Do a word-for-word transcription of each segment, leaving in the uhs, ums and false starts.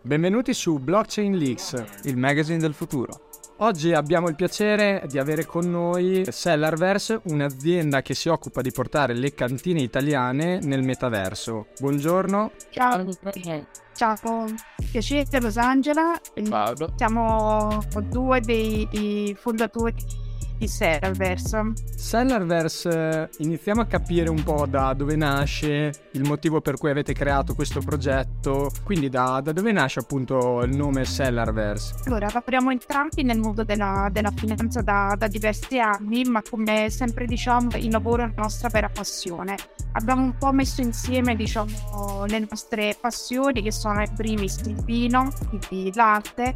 Benvenuti su Blockchain Leaks, il magazine del futuro. Oggi abbiamo il piacere di avere con noi Sellarverse, un'azienda che si occupa di portare le cantine italiane nel metaverso. Buongiorno. Ciao, ciao, piacere Rosangela. Paolo. Siamo due dei, dei fondatori di Sellarverse. Sellarverse, iniziamo a capire un po' da dove nasce, il motivo per cui avete creato questo progetto, quindi da, da dove nasce appunto il nome Sellarverse? Allora, lavoriamo entrambi nel mondo della, della finanza da, da diversi anni, ma come sempre diciamo il lavoro è la nostra vera passione. Abbiamo un po' messo insieme diciamo le nostre passioni, che sono in primis il vino, quindi l'arte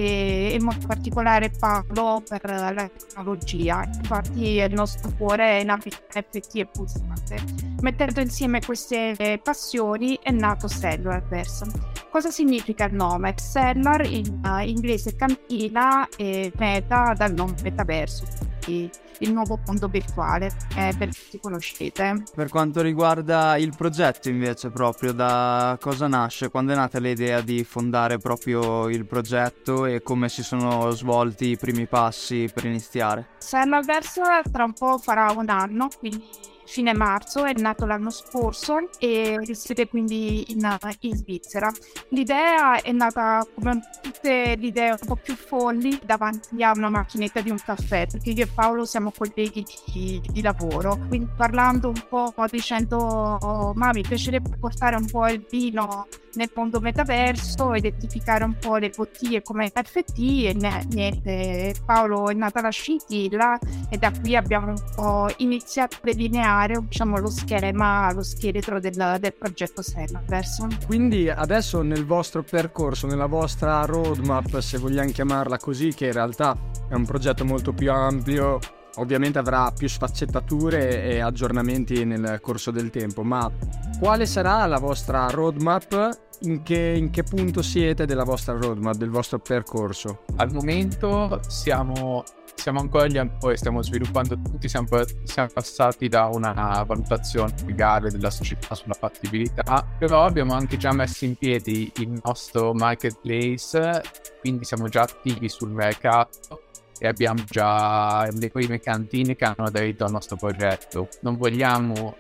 e in modo particolare Paolo per la tecnologia. Infatti il nostro cuore è in ambito N F T e pulsante. Mettendo insieme queste passioni è nato Sellarverse. Cosa significa il nome? Sellar in uh, inglese cantina e meta dal nome metaverso, quindi il nuovo mondo virtuale, eh, per tutti conoscete. Per quanto riguarda il progetto invece, proprio da cosa nasce? Quando è nata l'idea di fondare proprio il progetto e come si sono svolti i primi passi per iniziare? Sellarverse tra un po' farà un anno, quindi fine marzo, è nato l'anno scorso e risiede quindi in, in Svizzera. L'idea è nata come tutte le idee un po' più folli davanti a una macchinetta di un caffè, perché io e Paolo siamo colleghi di, di lavoro, quindi parlando un po' dicendo oh, ma mi piacerebbe portare un po' il vino nel mondo metaverso, identificare un po' le bottiglie come N F T e ne, niente, Paolo è nata la scintilla e da qui abbiamo un po' iniziato a delineare diciamo lo schema, lo scheletro del, del progetto Sellarverse. Quindi adesso nel vostro percorso, nella vostra roadmap, se vogliamo chiamarla così, che in realtà è un progetto molto più ampio, ovviamente avrà più sfaccettature e aggiornamenti nel corso del tempo, ma quale sarà la vostra roadmap? In che, in che punto siete della vostra roadmap, del vostro percorso? Al momento siamo, siamo ancora agli albori, stiamo sviluppando tutti, siamo, siamo passati da una valutazione legale della società sulla fattibilità, però abbiamo anche già messo in piedi il nostro marketplace, quindi siamo già attivi sul mercato e abbiamo già le prime cantine che hanno aderito al nostro progetto. Non vogliamo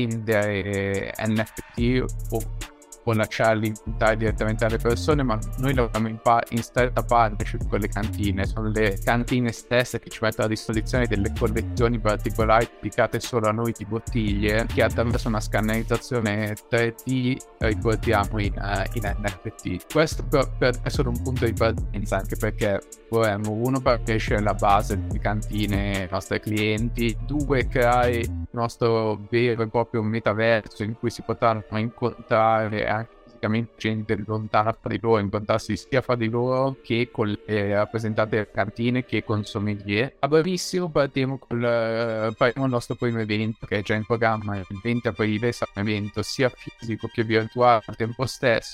rivendere N F T o o lasciarli inventare direttamente alle persone, ma noi lavoriamo in, pa- in stretta partnership con le cantine. Sono le cantine stesse che ci mettono a disposizione delle collezioni particolari dedicate solo a noi di bottiglie, che attraverso una scannerizzazione tre D riportiamo in, uh, in N F T. Questo per, per è solo un punto di partenza, anche perché vorremmo, uno, per crescere la base delle cantine ai nostri clienti, due, creare il nostro vero e proprio metaverso in cui si potranno incontrare anche fisicamente gente lontana fra di loro, incontrarsi sia fra di loro che con le rappresentate cantine che con sommelier. A brevissimo partiremo col uh, faremo il nostro primo evento, che è già in programma. Il venti aprile sarà un evento sia fisico che virtuale al tempo stesso,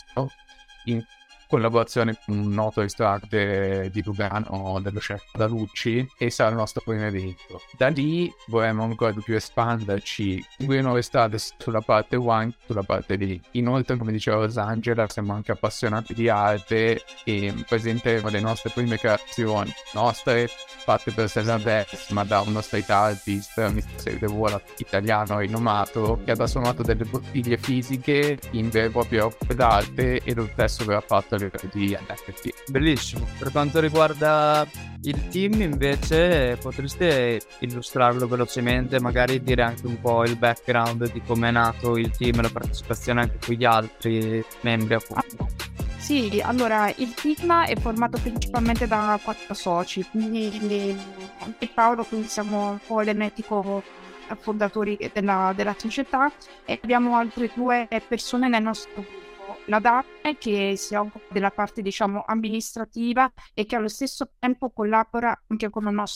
in collaborazione con un noto ristorante di Lugano dello chef Dalucci, e sarà il nostro primo evento. Da lì vorremmo ancora di più espanderci, seguire nuove strade sulla parte wine, sulla parte lì. Inoltre, come diceva Rosangela, siamo anche appassionati di arte e presenteremo le nostre prime creazioni, nostre fatte per Sellarverse, ma da uno street artist, mister Sedevola, italiano rinomato, che ha trasformato delle bottiglie fisiche in vere e proprie opere d'arte, e lo stesso verrà fatto a livello di N F T. Bellissimo. Per quanto riguarda il team invece, potreste illustrarlo velocemente, magari dire anche un po' il background di come è nato il team e la partecipazione anche con gli altri membri appunto. Sì, allora il team è formato principalmente da quattro soci, quindi anche Paolo, quindi siamo un po' l'enetico fondatori della, della società, e abbiamo altre due persone nel nostro gruppo. La Daphne, che si occupa della parte diciamo amministrativa e che allo stesso tempo collabora anche con il nostro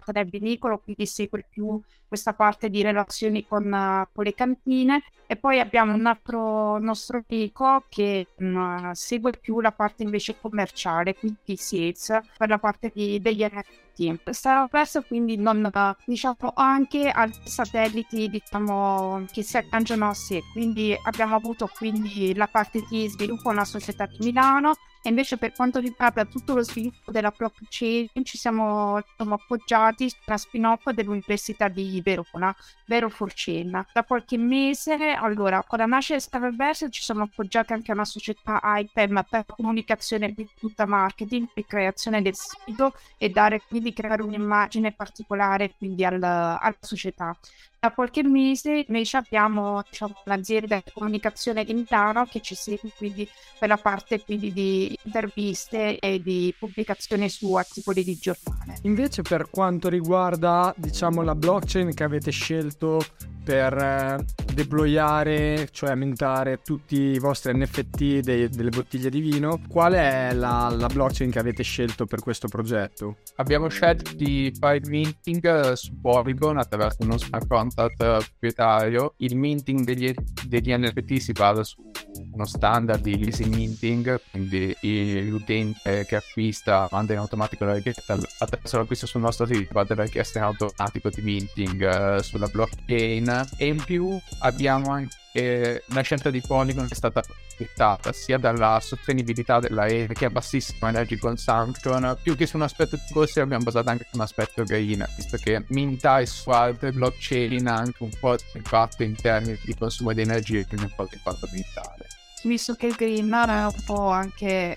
anche nel vinicolo, quindi segue più questa parte di relazioni con, uh, con le cantine. E poi abbiamo un altro nostro amico che uh, segue più la parte invece commerciale, quindi sales, per la parte di, degli N F T. Starverse quindi non, uh, diciamo, anche altri satelliti, diciamo, che si agganciano a sé. Quindi abbiamo avuto quindi la parte di sviluppo nella società di Milano, e invece per quanto riguarda tutto lo sviluppo della blockchain ci siamo, diciamo, appoggiati sulla spin-off dell'Università di Verona, Vero for Chain. Da qualche mese, allora, con la nascita di Starverse ci siamo appoggiati anche a una società I P E M per comunicazione, quindi tutta marketing, per creazione del sito e dare, quindi creare un'immagine particolare quindi al, alla società. Da qualche mese invece abbiamo, diciamo, un'azienda di comunicazione di Milano che ci segue quindi per la parte quindi di interviste e di pubblicazione su articoli di giornale. Invece per quanto riguarda, diciamo, la blockchain che avete scelto per eh, deployare, cioè aumentare tutti i vostri N F T dei, delle bottiglie di vino, qual è la, la blockchain che avete scelto per questo progetto? Abbiamo scelto di fare il minting su Polygon attraverso uno smart contract proprietario. Il minting degli, degli N F T si basa su uno standard di easy minting, quindi l'utente che acquista manda in automatico la richiesta, attraverso l'acquisto sul nostro sito manda la richiesta in automatico di minting uh, sulla blockchain. E in più abbiamo anche la scelta di Polygon che è stata dettata sia dalla sostenibilità della rete, che è bassissima energy consumption, più che su un aspetto di costi abbiamo basato anche su un aspetto green, visto che mintare su altre blockchain ha anche un po' di impatto in termini di consumo di energia e quindi un po' di impatto ambientale. Visto che il green è un po' anche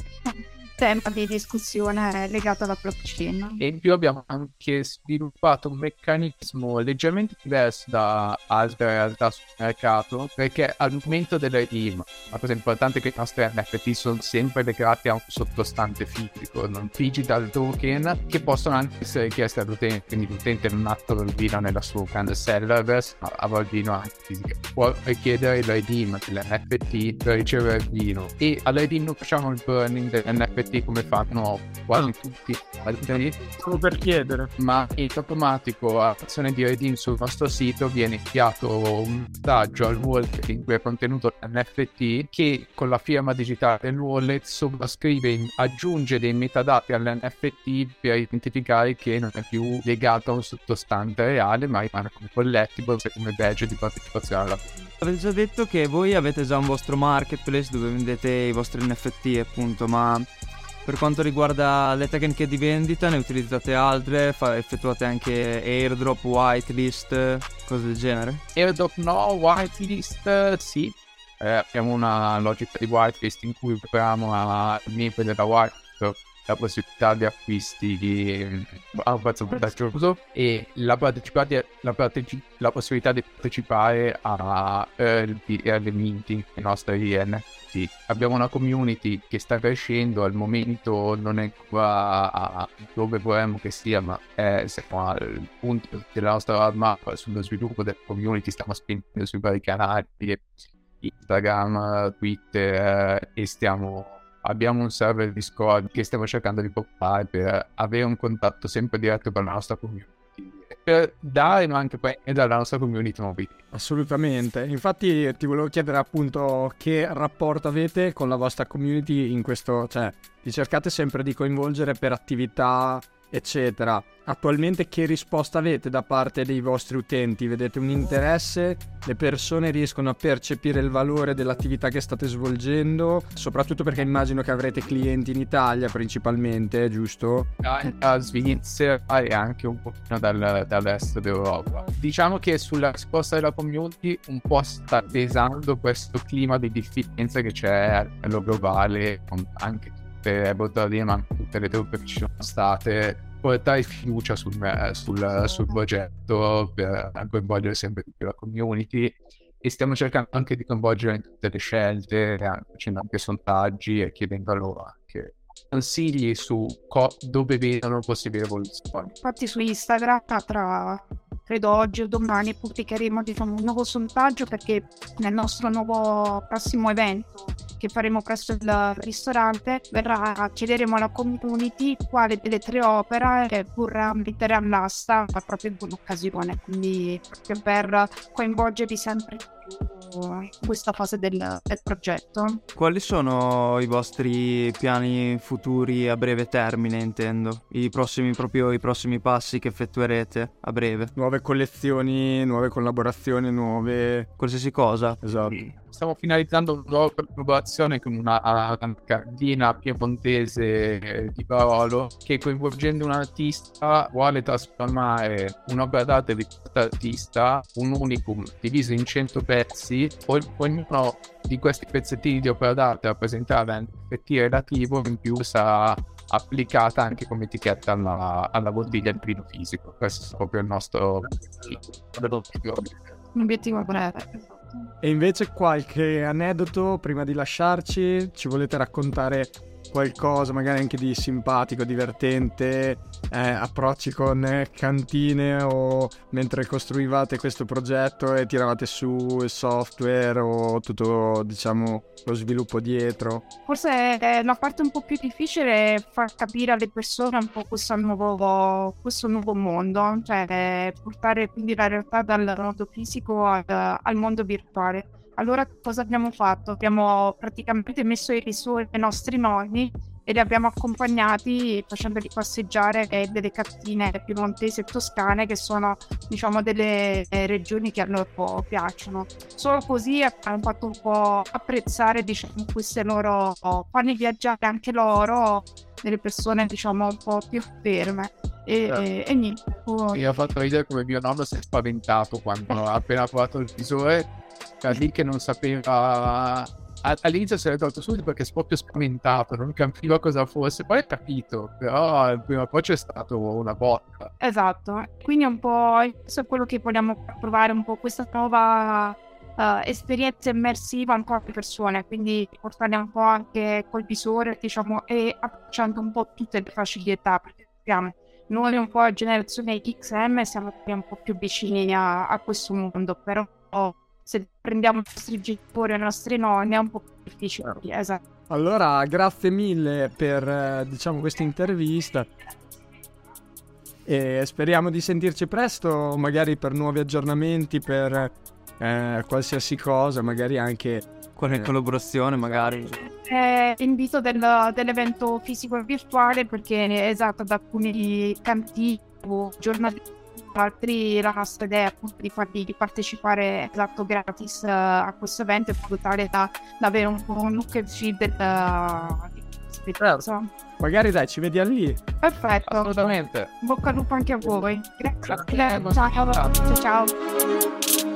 tema di discussione legato alla blockchain. E in più abbiamo anche sviluppato un meccanismo leggermente diverso da altre realtà sul mercato, perché al momento del redeem la cosa importante è che i nostri N F T sono sempre legati a un sottostante fisico, non digital token, che possono anche essere richiesti all'utente, quindi l'utente non attua il vino nella sua can sellers, ma avrà il vino anche fisico. Può richiedere il redeem dell'N F T per ricevere il vino, e al redeem non facciamo il burning dell'N F T come fanno quasi tutti, solo per chiedere, ma in automatico all'azione di redeem sul nostro sito viene inviato un messaggio al wallet in cui è contenuto l'N F T, che con la firma digitale del wallet sovrascrive, aggiunge dei metadati all'N F T per identificare che non è più legato a un sottostante reale, ma rimane come collectible e come badge di partecipazione alla comunità. Avete già detto che voi avete già un vostro marketplace dove vendete i vostri N F T, appunto, ma per quanto riguarda le tecniche di vendita ne utilizzate altre? Fa- effettuate anche airdrop, whitelist, cose del genere? Airdrop no, whitelist sì. Eh, abbiamo una logica di whitelist in cui prepariamo a membri della whitelist la possibilità di acquisti a un prezzo vantaggioso e la, partecipa- la, parteci- la possibilità di partecipare a early, early minting dei nostri N F T. Abbiamo una community che sta crescendo, al momento non è ancora a dove vorremmo che sia, ma è, siamo al punto della nostra roadmap sullo sviluppo della community, stiamo spingendo sui vari canali, Instagram, Twitter, e stiamo... Abbiamo un server Discord che stiamo cercando di portare per avere un contatto sempre diretto con la nostra community, per dare anche poi dalla nostra community nuovi. Assolutamente, infatti ti volevo chiedere appunto che rapporto avete con la vostra community in questo, cioè vi cercate sempre di coinvolgere per attività eccetera. Attualmente che risposta avete da parte dei vostri utenti? Vedete un interesse? Le persone riescono a percepire il valore dell'attività che state svolgendo? Soprattutto perché immagino che avrete clienti in Italia principalmente, giusto? Da Svizzera e anche un pochino dal, dall'est d'Europa. Diciamo che sulla risposta della community un po' sta pesando questo clima di diffidenza che c'è a livello globale, con anche tutte le ma anche tutte le truppe che ci sono state, portare fiducia sul, sul, sul progetto per coinvolgere sempre di più la community, e stiamo cercando anche di coinvolgere in tutte le scelte, facendo anche sondaggi e chiedendo loro anche consigli su co- dove vedono possibili evoluzioni. Infatti su Instagram tra credo oggi o domani pubblicheremo, diciamo, un nuovo sondaggio, perché nel nostro nuovo prossimo evento che faremo presso il ristorante verrà, chiederemo alla community quale delle tre opere vorrà mettere all'asta proprio in quell'occasione, quindi proprio per coinvolgervi sempre di più in questa fase del, del progetto. Quali sono i vostri piani futuri a breve termine, intendo? I prossimi, proprio i prossimi passi che effettuerete a breve? Nuove collezioni, nuove collaborazioni, nuove... Qualsiasi cosa. Esatto. Stiamo finalizzando una nuova collaborazione con una, una cardina piemontese di Barolo, che, coinvolgendo un artista, vuole trasformare un'opera d'arte di questo artista, un unicum diviso in cento pezzi. Poi ognuno di questi pezzettini di opera d'arte rappresentava un N F T relativo, in più sarà applicata anche come etichetta alla, alla bottiglia in vino fisico. Questo è proprio il nostro obiettivo breve. E invece qualche aneddoto prima di lasciarci? Ci volete raccontare qualcosa magari anche di simpatico, divertente, eh, approcci con cantine o mentre costruivate questo progetto e tiravate su il software o tutto, diciamo, lo sviluppo dietro? Forse eh, la parte un po' più difficile è far capire alle persone un po' questo nuovo, questo nuovo mondo, cioè eh, portare quindi la realtà dal mondo fisico al, al mondo virtuale. Allora cosa abbiamo fatto? Abbiamo praticamente messo in riso i nostri nonni e li abbiamo accompagnati facendoli passeggiare eh, delle cartine piemontesi e toscane, che sono, diciamo, delle eh, regioni che a loro piacciono. Solo così abbiamo fatto un po' apprezzare, diciamo, queste loro, farli viaggiare anche loro, delle persone, diciamo, un po' più ferme. E, certo. e, e niente. Poi... Mi ha fatto ridere come mio nonno si è spaventato quando ha appena provato il visore, da lì che non sapeva. All'inizio si è ritrovato subito perché si è proprio spaventato, non capiva cosa fosse, poi ha capito, però prima o poi c'è stato una botta. Esatto, quindi un po' questo è quello che vogliamo provare, un po' questa nuova uh, esperienza immersiva ancora più persone, quindi portarle un po' anche col visore, diciamo, e applicando un po' tutte le facilità, perché abbiamo noi un po' a generazione X M siamo un po' più vicini a, a questo mondo, però se prendiamo i nostri genitori e i nostri nonni è un po' più difficile. Esatto. Allora, grazie mille per, diciamo, questa intervista e speriamo di sentirci presto, magari per nuovi aggiornamenti, per eh, qualsiasi cosa, magari anche qualche eh. collaborazione magari. Eh, invito del, dell'evento fisico e virtuale, perché esatto, da alcuni cantini o giornalisti, altri la nostra idea è appunto di farli di partecipare esatto gratis uh, a questo evento, in modo tale da, da avere un po' un look and feel del, uh, di esperienza. Magari dai, ci vediamo lì. Perfetto, assolutamente. Bocca al lupo anche a voi. Grazie. Grazie. Ciao ciao. Ciao.